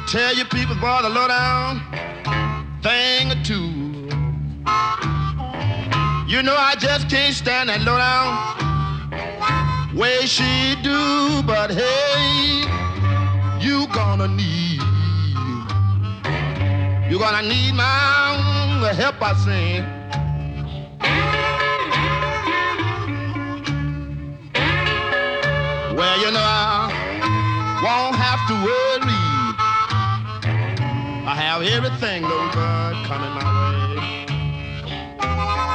Tell your people, boy, the low down thing or two. You know I just can't stand that low down way she do, but hey, you're gonna need my help, I sing. Well, you know I won't have to worry. I have everything, little bird, coming my way.